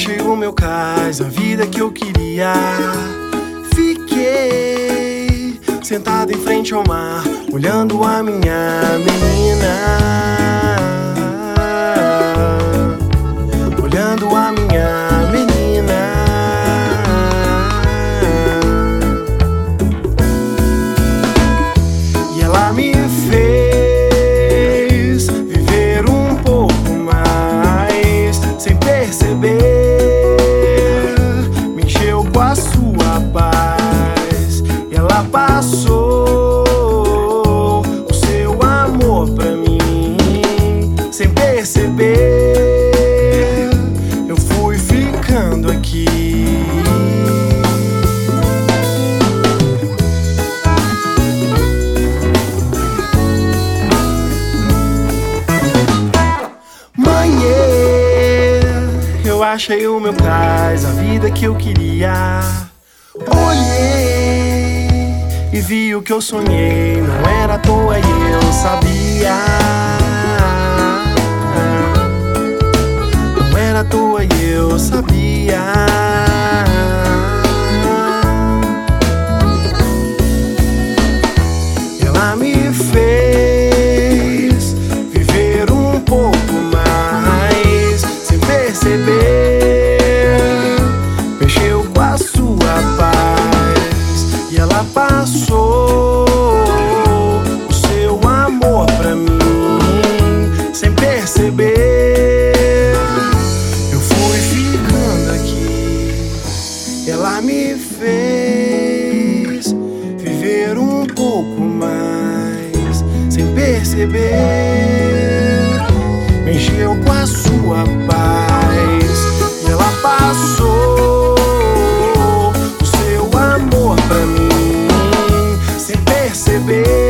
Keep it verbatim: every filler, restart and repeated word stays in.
achei o meu cais, a vida que eu queria. Fiquei sentado em frente ao mar, olhando a minha menina, olhando a minha menina. E ela me fez viver um pouco mais, sem perceber, me encheu com a sua paz. E ela passou o seu amor pra mim, sem perceber, eu fui ficando aqui. Eu achei o meu cais, a vida que eu queria. Olhei e vi o que eu sonhei, não era à toa e eu sabia. Não era à toa e eu sabia. Ela me fez viver um pouco mais, sem perceber, mexeu com a sua paz. E ela passou o seu amor pra mim, sem perceber, eu fui ficando aqui. Ela me fez viver um pouco mais, sem perceber, mexeu com a sua paz. E ela passou o seu amor pra mim, sem perceber.